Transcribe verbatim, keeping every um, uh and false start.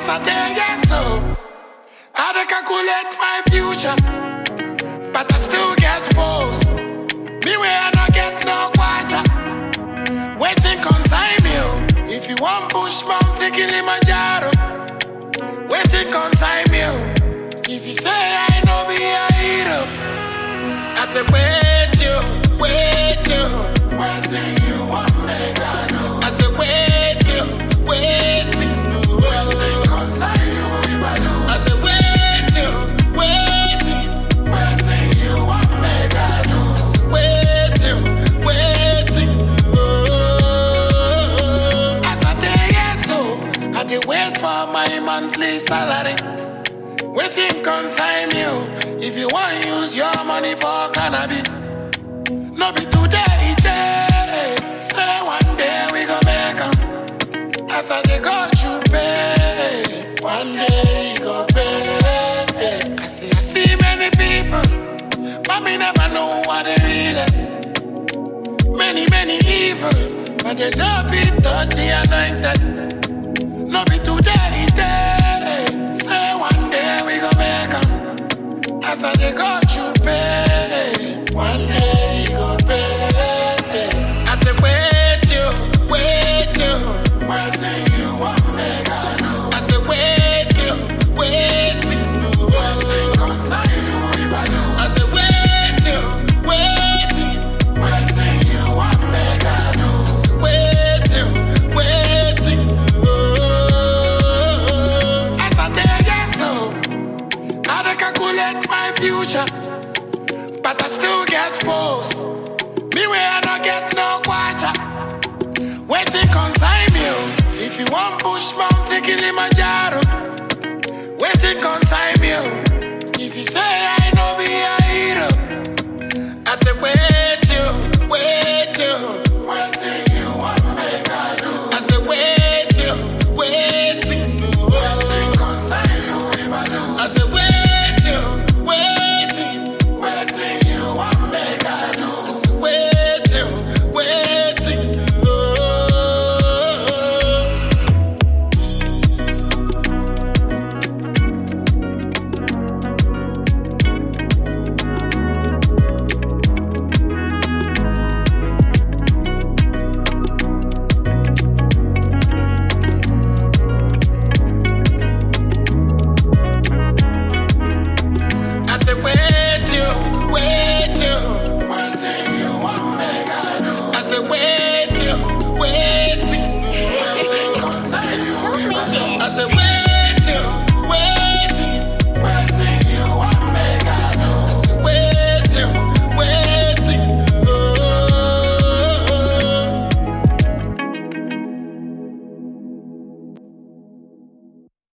As I day, yes, so I dey calculate my future, but I still get foes. Me where I not get no quarter. Waiting consign me, oh. If you want push Mount Kilimanjaro, waiting consign me, oh. If you say I know be a hero, I say wait you, wait you, waiting you want me to do. I say wait you, waiting, waiting consign you if I do. I say wait you, waiting, waiting you want me to do. I say wait you, waiting. Oh, as I day yes so I dey wait for my monthly salary. Waiting consign you. If you want use your money for cannabis, no be today, day. Say one day we go make 'em. As I dey go through pay, one day you go pay. I see, I see many people, but me never know what the real is. Many, many evil, but they don't fit touch the anointed. No be today, day. Say one day we go make 'em. As I dey go through pay, one day you go pay. I say wait you, wait you, waiting you want me to do. I say wait you, waiting, waiting consign you if I do. I say wait you, waiting, waiting you want me to do. I say wait you, waiting. Oh, as I day yes so I dey calculate my future, but I still get foes. Me where I not get no quarter. Waiting consign me, oh. If you want push Mount Kilimanjaro, waiting consign me, oh. If you say I know be